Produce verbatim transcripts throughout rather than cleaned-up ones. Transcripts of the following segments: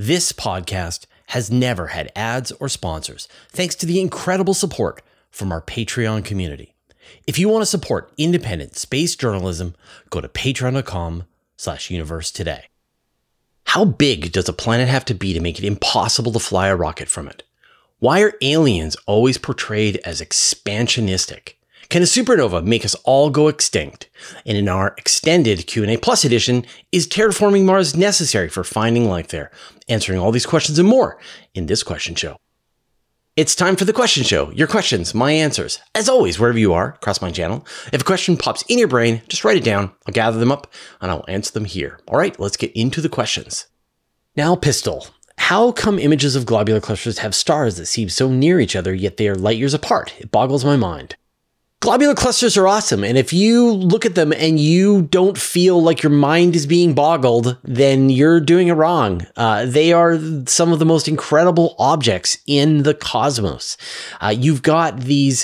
This podcast has never had ads or sponsors, thanks to the incredible support from our Patreon community. If you want to support independent space journalism, go to patreon.com slash universe today. How big does a planet have to be to make it impossible to fly a rocket from it? Why are aliens always portrayed as expansionistic? Can a supernova make us all go extinct? And in our extended Q and A Plus edition, is terraforming Mars necessary for finding life there? Answering all these questions and more in this question show. It's time for the question show. Your questions, my answers. As always, wherever you are, across my channel. If a question pops in your brain, just write it down. I'll gather them up and I'll answer them here. All right, let's get into the questions. Now, Pistol. How come images of globular clusters have stars that seem so near each other, yet they are light years apart? It boggles my mind. Globular clusters are awesome, and if you look at them and you don't feel like your mind is being boggled, then you're doing it wrong. Uh, they are some of the most incredible objects in the cosmos. Uh, you've got these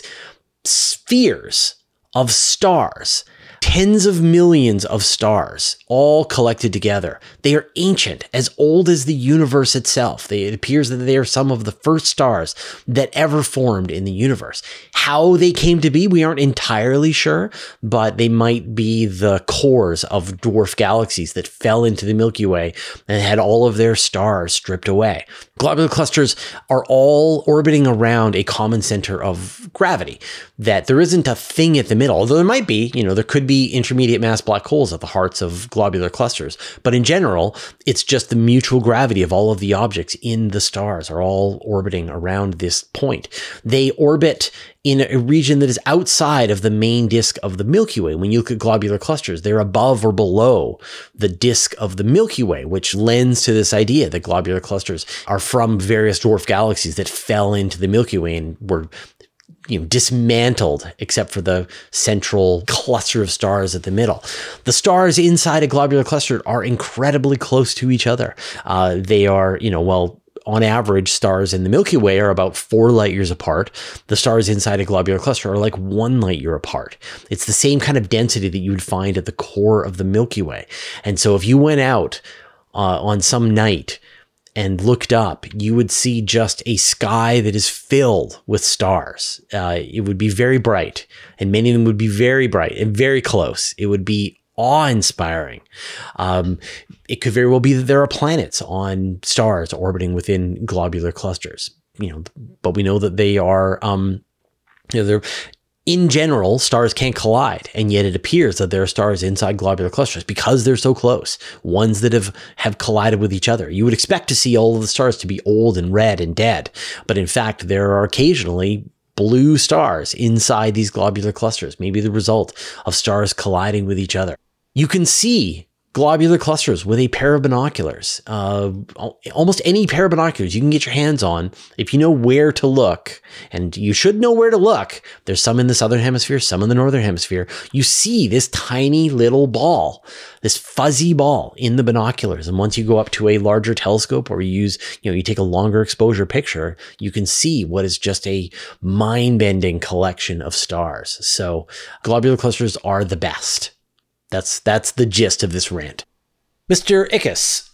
spheres of stars, tens of millions of stars, all collected together. They are ancient, as old as the universe itself. They, it appears that they are some of the first stars that ever formed in the universe. How they came to be, we aren't entirely sure, but they might be the cores of dwarf galaxies that fell into the Milky Way and had all of their stars stripped away. Globular clusters are all orbiting around a common center of gravity, that there isn't a thing at the middle, although there might be, you know, there could be intermediate mass black holes at the hearts of globular clusters. But in general, it's just the mutual gravity of all of the objects in the stars are all orbiting around this point. They orbit in a region that is outside of the main disk of the Milky Way. When you look at globular clusters, they're above or below the disk of the Milky Way, which lends to this idea that globular clusters are from various dwarf galaxies that fell into the Milky Way and were you know, dismantled, except for the central cluster of stars at the middle. The stars inside a globular cluster are incredibly close to each other. Uh, they are, you know, well, on average, stars in the Milky Way are about four light years apart. The stars inside a globular cluster are like one light year apart. It's the same kind of density that you would find at the core of the Milky Way. And so if you went out uh, on some night and looked up, you would see just a sky that is filled with stars. Uh, it would be very bright, and many of them would be very bright and very close. It would be awe-inspiring. Um, it could very well be that there are planets on stars orbiting within globular clusters, you know, but we know that they are, um, you know, they're, in general, stars can't collide, and yet it appears that there are stars inside globular clusters because they're so close, ones that have, have collided with each other. You would expect to see all of the stars to be old and red and dead, but in fact, there are occasionally blue stars inside these globular clusters, maybe the result of stars colliding with each other. You can see globular clusters with a pair of binoculars. Uh, almost any pair of binoculars you can get your hands on if you know where to look, and you should know where to look. There's some in the southern hemisphere, some in the northern hemisphere. You see this tiny little ball, this fuzzy ball in the binoculars. And once you go up to a larger telescope or you use, you know, you take a longer exposure picture, you can see what is just a mind-bending collection of stars. So globular clusters are the best. That's that's the gist of this rant. Mister Ickes,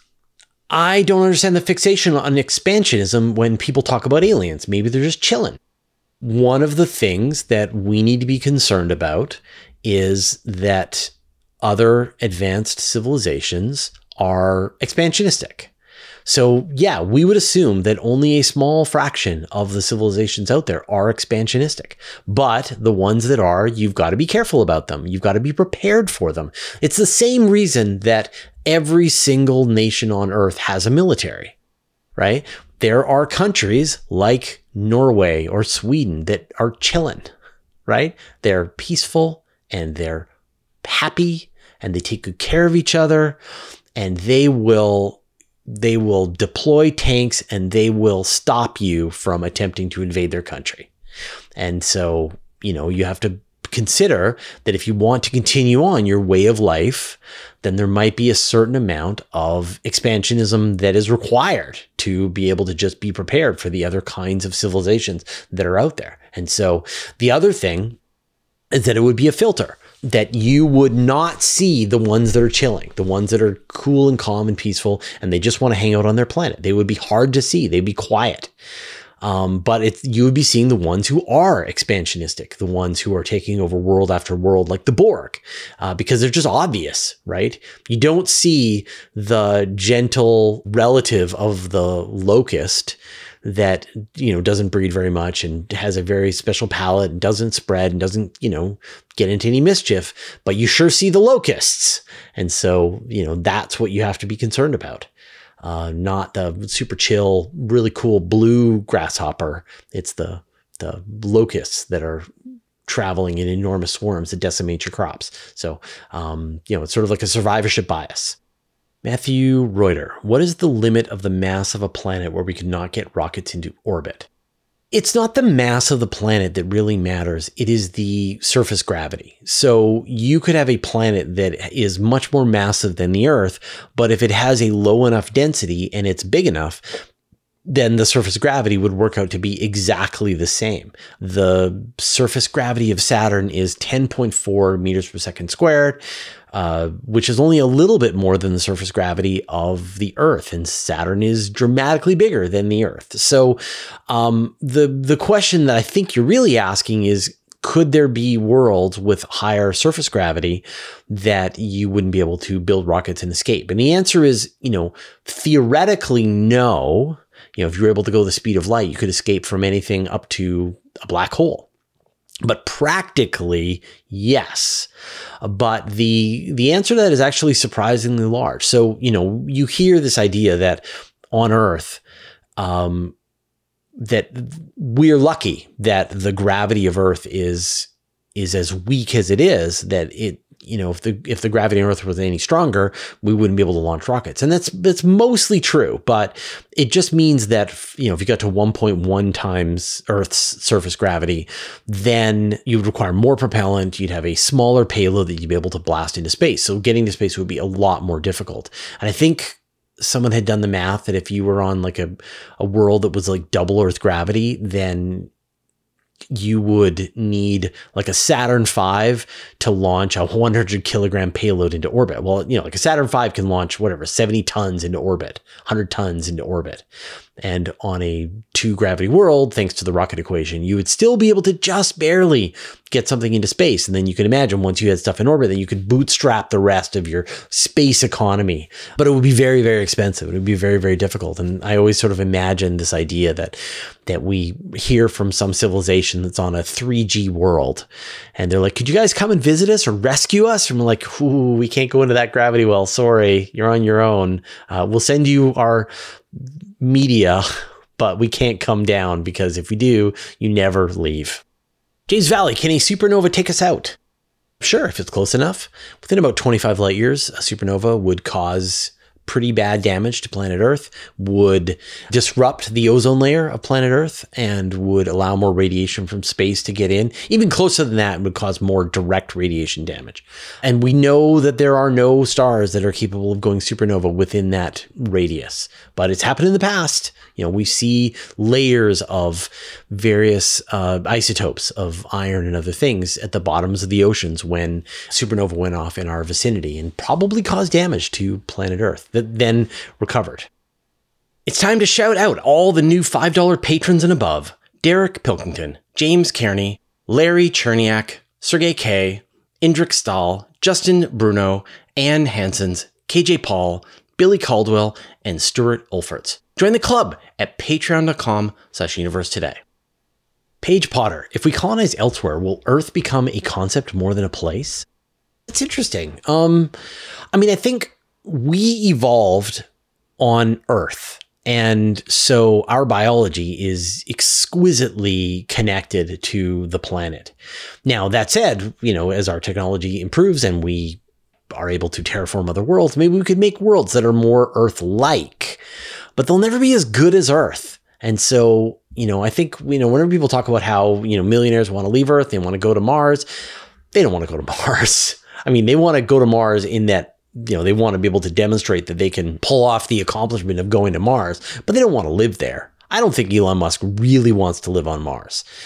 I don't understand the fixation on expansionism when people talk about aliens. Maybe they're just chilling. One of the things that we need to be concerned about is that other advanced civilizations are expansionistic. So yeah, we would assume that only a small fraction of the civilizations out there are expansionistic, but the ones that are, you've got to be careful about them. You've got to be prepared for them. It's the same reason that every single nation on Earth has a military, right? There are countries like Norway or Sweden that are chilling, right? They're peaceful and they're happy and they take good care of each other, and they will They will deploy tanks and they will stop you from attempting to invade their country. And so, you know, you have to consider that if you want to continue on your way of life, then there might be a certain amount of expansionism that is required to be able to just be prepared for the other kinds of civilizations that are out there. And so the other thing is that it would be a filter. that you would not see the ones that are chilling, the ones that are cool and calm and peaceful, and they just want to hang out on their planet. They would be hard to see. They'd be quiet. Um, but it's, you would be seeing the ones who are expansionistic, the ones who are taking over world after world, like the Borg, uh, because they're just obvious, right? You don't see the gentle relative of the locust that, you know, doesn't breed very much and has a very special palate and doesn't spread and doesn't, you know, get into any mischief, but you sure see the locusts. And so, you know, that's what you have to be concerned about. Uh, not the super chill, really cool blue grasshopper. It's the, the locusts that are traveling in enormous swarms that decimate your crops. So, um, you know, it's sort of like a survivorship bias. Matthew Reuter, what is the limit of the mass of a planet where we could not get rockets into orbit? It's not the mass of the planet that really matters. It is the surface gravity. So you could have a planet that is much more massive than the Earth, but if it has a low enough density and it's big enough, then the surface gravity would work out to be exactly the same. The surface gravity of Saturn is ten point four meters per second squared. Uh, which is only a little bit more than the surface gravity of the Earth, and Saturn is dramatically bigger than the Earth. So um, the the question that I think you're really asking is, could there be worlds with higher surface gravity that you wouldn't be able to build rockets and escape? And the answer is, you know, theoretically, no. You know, if you're able to go the speed of light, you could escape from anything up to a black hole. But practically, yes. But the the answer to that is actually surprisingly large. So, you know, you hear this idea that on Earth, um, that we're lucky that the gravity of Earth is is as weak as it is, that it, you know, if the if the gravity on Earth was any stronger, we wouldn't be able to launch rockets. And that's that's mostly true, but it just means that, you know, if you got to one point one times Earth's surface gravity, then you would require more propellant. You'd have a smaller payload that you'd be able to blast into space. So getting to space would be a lot more difficult. And I think someone had done the math that if you were on like a, a world that was like double Earth gravity, then you would need like a Saturn five to launch a one hundred kilogram payload into orbit. Well, you know, like a Saturn five can launch whatever, seventy tons into orbit, one hundred tons into orbit. And on a two gravity world, thanks to the rocket equation, you would still be able to just barely get something into space. And then you can imagine once you had stuff in orbit, then you could bootstrap the rest of your space economy. But it would be very, very expensive. It would be very, very difficult. And I always sort of imagine this idea that that we hear from some civilization that's on a three G world. And they're like, could you guys come and visit us or rescue us? And we're like, ooh, we can't go into that gravity well. Sorry, you're on your own. Uh, we'll send you our media, but we can't come down because if we do, you never leave. James Valley, can a supernova take us out? Sure, if it's close enough. Within about twenty-five light years, a supernova would cause pretty bad damage to planet Earth, would disrupt the ozone layer of planet Earth, and would allow more radiation from space to get in. Even closer than that, it would cause more direct radiation damage. And we know that there are no stars that are capable of going supernova within that radius, but it's happened in the past. You know, we see layers of various uh, isotopes of iron and other things at the bottoms of the oceans when supernova went off in our vicinity and probably caused damage to planet Earth that then recovered. It's time to shout out all the new five dollar patrons and above: Derek Pilkington, James Kearney, Larry Cherniak, Sergey K, Indrik Stahl, Justin Bruno, Ann Hansens, K J Paul, Billy Caldwell, and Stuart Ulferts. Join the club at patreon.com slash universe today. Paige Potter, if we colonize elsewhere, will Earth become a concept more than a place? It's interesting. Um, I mean, I think we evolved on Earth. And so our biology is exquisitely connected to the planet. Now, that said, you know, as our technology improves and we are able to terraform other worlds, maybe we could make worlds that are more Earth-like, but they'll never be as good as Earth. And so, you know, I think, you know, whenever people talk about how, you know, millionaires want to leave Earth, they want to go to Mars, they don't want to go to Mars. I mean, they want to go to Mars in that, you know, they want to be able to demonstrate that they can pull off the accomplishment of going to Mars, but they don't want to live there. I don't think Elon Musk really wants to live on Mars.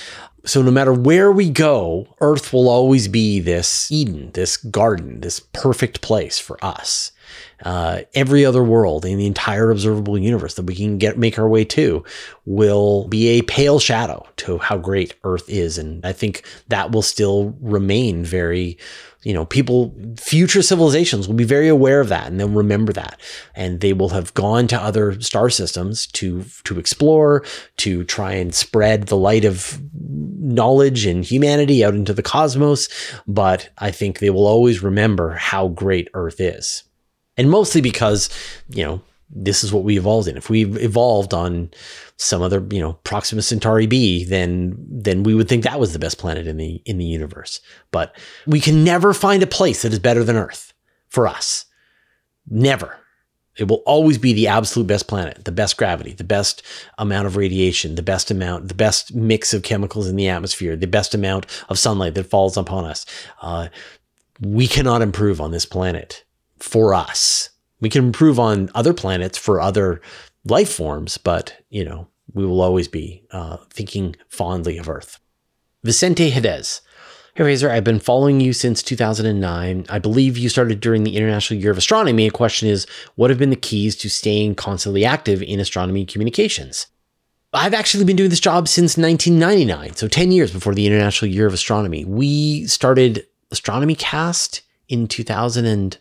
So no matter where we go, Earth will always be this Eden, this garden, this perfect place for us. Uh, every other world in the entire observable universe that we can get make our way to will be a pale shadow to how great Earth is. And I think that will still remain very, you know, people, future civilizations will be very aware of that, and they'll remember that. And they will have gone to other star systems to, to explore, to try and spread the light of knowledge and humanity out into the cosmos. But I think they will always remember how great Earth is. And mostly because, you know, this is what we evolved in. If we evolved on some other, you know, Proxima Centauri b, then then we would think that was the best planet in the in the universe. But we can never find a place that is better than Earth for us. Never. It will always be the absolute best planet, the best gravity, the best amount of radiation, the best amount, the best mix of chemicals in the atmosphere, the best amount of sunlight that falls upon us. Uh, we cannot improve on this planet. For us, we can improve on other planets for other life forms, but, you know, we will always be uh, thinking fondly of Earth. Vicente Hedez. Hey, Fraser, I've been following you since two thousand nine. I believe you started during the International Year of Astronomy. A question is, what have been the keys to staying constantly active in astronomy communications? I've actually been doing this job since nineteen ninety-nine, so ten years before the International Year of Astronomy. We started Astronomy Cast in two thousand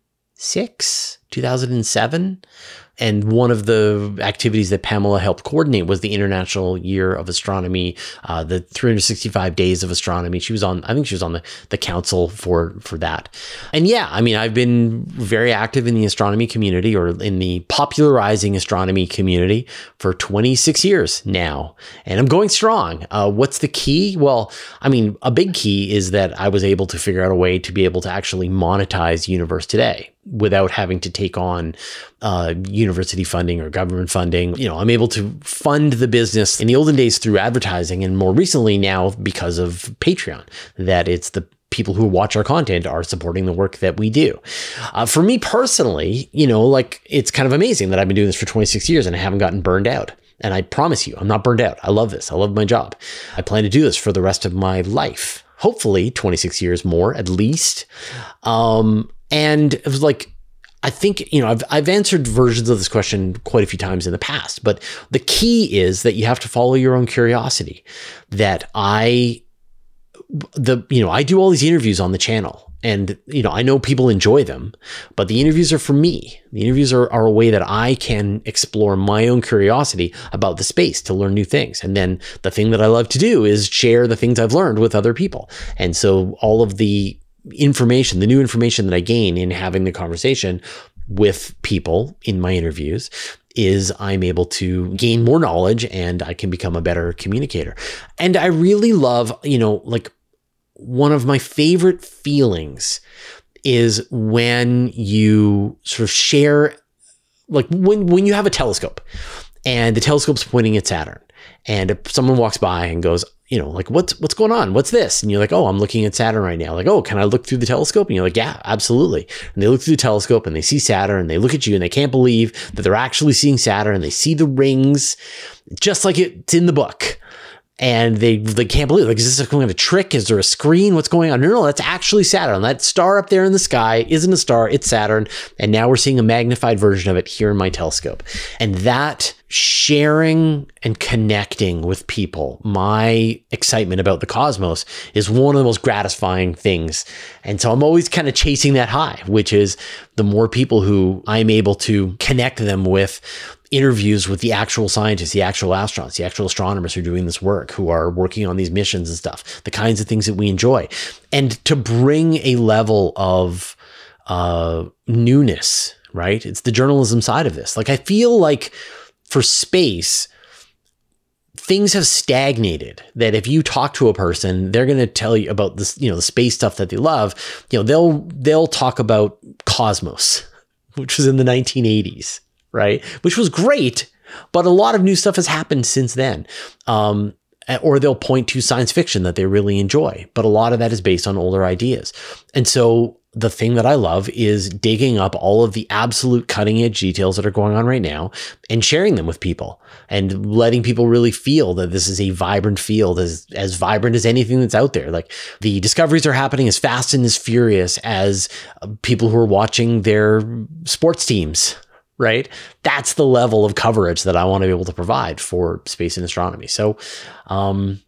six, two thousand seven. And one of the activities that Pamela helped coordinate was the International Year of Astronomy, uh, the three hundred sixty-five days of astronomy. She was on, I think she was on the, the council for, for that. And yeah, I mean, I've been very active in the astronomy community, or in the popularizing astronomy community, for twenty-six years now. And I'm going strong. Uh, what's the key? Well, I mean, a big key is that I was able to figure out a way to be able to actually monetize Universe Today without having to take on uh, university funding or government funding. You know, I'm able to fund the business in the olden days through advertising, and more recently now because of Patreon, that it's the people who watch our content are supporting the work that we do. Uh, for me personally, you know, like, it's kind of amazing that I've been doing this for twenty-six years and I haven't gotten burned out. And I promise you, I'm not burned out. I love this. I love my job. I plan to do this for the rest of my life. Hopefully twenty-six years more, at least. Um, And it was like, I think, you know, I've, I've answered versions of this question quite a few times in the past, but the key is that you have to follow your own curiosity. That I, the, you know, I do all these interviews on the channel, and, you know, I know people enjoy them, but the interviews are for me. The interviews are, are a way that I can explore my own curiosity about the space to learn new things. And then the thing that I love to do is share the things I've learned with other people. And so all of the information, the new information that I gain in having the conversation with people in my interviews, is I'm able to gain more knowledge and I can become a better communicator. And I really love, you know, like, one of my favorite feelings is when you sort of share, like, when, when you have a telescope and the telescope's pointing at Saturn, and if someone walks by and goes, you know, like, what's, what's going on? What's this? And you're like, oh, I'm looking at Saturn right now. Like, oh, can I look through the telescope? And you're like, yeah, absolutely. And they look through the telescope and they see Saturn, and they look at you and they can't believe that they're actually seeing Saturn, and they see the rings just like it's in the book. And they they can't believe it. Like, is this some kind of trick? Is there a screen? What's going on? No, no, that's actually Saturn. That star up there in the sky isn't a star, it's Saturn. And now we're seeing a magnified version of it here in my telescope. And that sharing and connecting with people, my excitement about the cosmos, is one of the most gratifying things. And so I'm always kind of chasing that high, which is the more people who I'm able to connect them with interviews with the actual scientists, the actual astronauts, the actual astronomers who are doing this work, who are working on these missions and stuff, the kinds of things that we enjoy. And to bring a level of uh, newness, right? It's the journalism side of this. Like, I feel like for space, things have stagnated, that if you talk to a person, they're going to tell you about this, you know, the space stuff that they love. You know, they'll, they'll talk about Cosmos, which was in the nineteen eighties. Right? Which was great, but a lot of new stuff has happened since then. Um, or they'll point to science fiction that they really enjoy, but a lot of that is based on older ideas. And so the thing that I love is digging up all of the absolute cutting edge details that are going on right now and sharing them with people and letting people really feel that this is a vibrant field, as, as vibrant as anything that's out there. Like, the discoveries are happening as fast and as furious as people who are watching their sports teams, right? That's the level of coverage that I want to be able to provide for space and astronomy. So, um,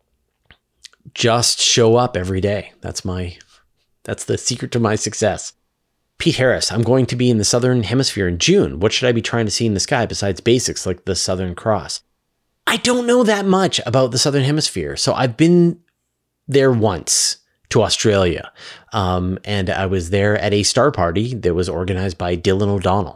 just show up every day. That's my, that's the secret to my success. Pete Harris, I'm going to be in the Southern Hemisphere in June. What should I be trying to see in the sky besides basics like the Southern Cross? I don't know that much about the Southern Hemisphere. So I've been there once to Australia. Um, and I was there at a star party that was organized by Dylan O'Donnell.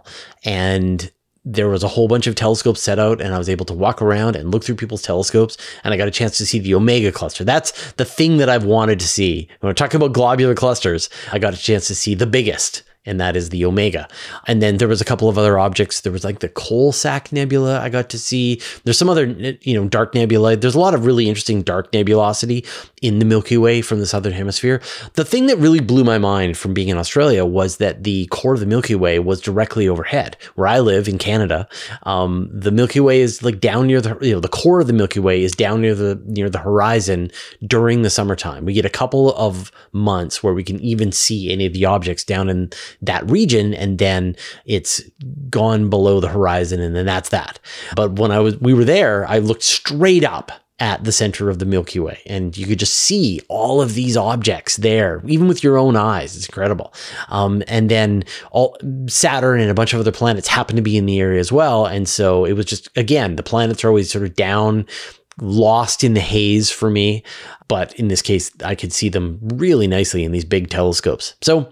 And there was a whole bunch of telescopes set out, and I was able to walk around and look through people's telescopes, and I got a chance to see the Omega cluster. That's the thing that I've wanted to see. When we're talking about globular clusters, I got a chance to see the biggest, and that is the Omega. And then there was a couple of other objects. There was like the Coalsack Nebula I got to see. There's some other, you know, dark nebulae. There's a lot of really interesting dark nebulosity in the Milky Way from the Southern Hemisphere. The thing that really blew my mind from being in Australia was that the core of the Milky Way was directly overhead. Where I live in Canada, um, the Milky Way is like down near the, you know, the core of the Milky Way is down near the, near the horizon during the summertime. We get a couple of months where we can even see any of the objects down in that region, and then it's gone below the horizon, and then that's that. But when I was, we were there, I looked straight up at the center of the Milky Way, and you could just see all of these objects there, even with your own eyes. It's incredible. Um, and then all Saturn and a bunch of other planets happen to be in the area as well. And so it was just, again, the planets are always sort of down, lost in the haze for me. But in this case, I could see them really nicely in these big telescopes. So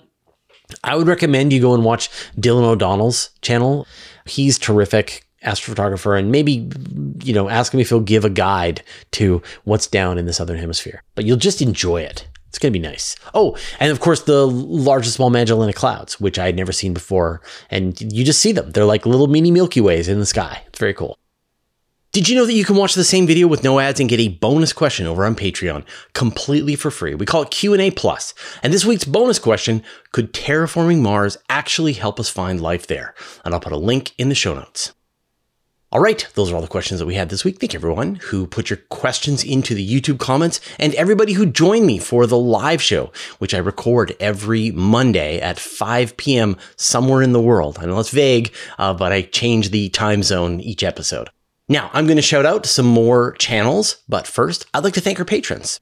I would recommend you go and watch Dylan O'Donnell's channel. He's terrific astrophotographer, and maybe, you know, ask him if he'll give a guide to what's down in the Southern Hemisphere. But you'll just enjoy it. It's going to be nice. Oh, and of course, the Large and Small Magellanic Clouds, which I had never seen before. And you just see them. They're like little mini Milky Ways in the sky. It's very cool. Did you know that you can watch the same video with no ads and get a bonus question over on Patreon completely for free? We call it Q and A Plus. And this week's bonus question, could terraforming Mars actually help us find life there? And I'll put a link in the show notes. All right, those are all the questions that we had this week. Thank you, everyone who put your questions into the YouTube comments, and everybody who joined me for the live show, which I record every Monday at five p.m. somewhere in the world. I know it's vague, uh, but I change the time zone each episode. Now, I'm going to shout out some more channels, but first, I'd like to thank our patrons.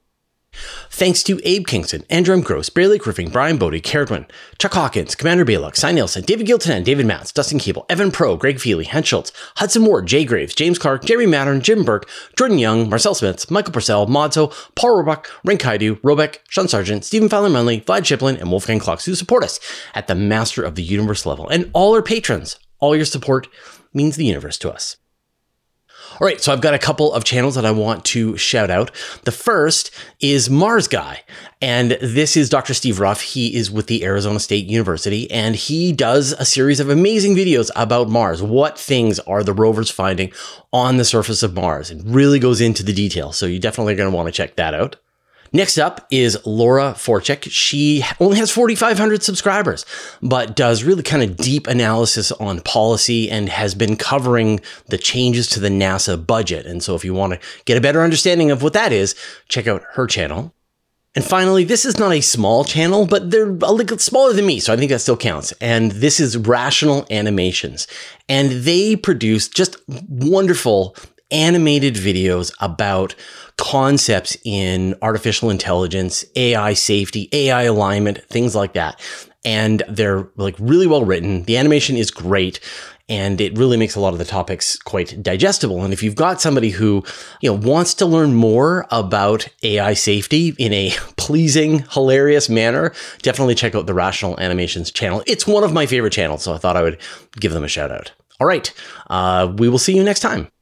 Thanks to Abe Kingston, Andrew M. Gross, Barry Lake Roofing, Brian Bodie, Caradwin, Chuck Hawkins, Commander Balok, Cy Nielsen, David Giltonen, David Matz, Dustin Cable, Evan Pro, Greg Feely, Hans Schultz, Hudson Ward, Jay Graves, James Clark, Jeremy Mattern, Jim Burke, Jordan Young, Marcel Smith, Michael Purcell, Modzo, Paul Roebuck, Ren Kaidu, Robeck, Sean Sargent, Stephen Fowler Munley, Vlad Shiplin, and Wolfgang Klocks, who support us at the Master of the Universe level. And all our patrons, all your support means the universe to us. All right, so I've got a couple of channels that I want to shout out. The first is Mars Guy, and this is Doctor Steve Ruff. He is with the Arizona State University, and he does a series of amazing videos about Mars. What things are the rovers finding on the surface of Mars? It really goes into the details, so you definitely are going to want to check that out. Next up is Laura Forchek. She only has forty-five hundred subscribers, but does really kind of deep analysis on policy and has been covering the changes to the NASA budget. And so if you want to get a better understanding of what that is, check out her channel. And finally, this is not a small channel, but they're a little smaller than me, so I think that still counts. And this is Rational Animations. And they produce just wonderful animated videos about concepts in artificial intelligence, A I safety, A I alignment, things like that. And they're like really well written. The animation is great, and it really makes a lot of the topics quite digestible. And if you've got somebody who, you know, wants to learn more about A I safety in a pleasing, hilarious manner, definitely check out the Rational Animations channel. It's one of my favorite channels, so I thought I would give them a shout out. All right, uh, we will see you next time.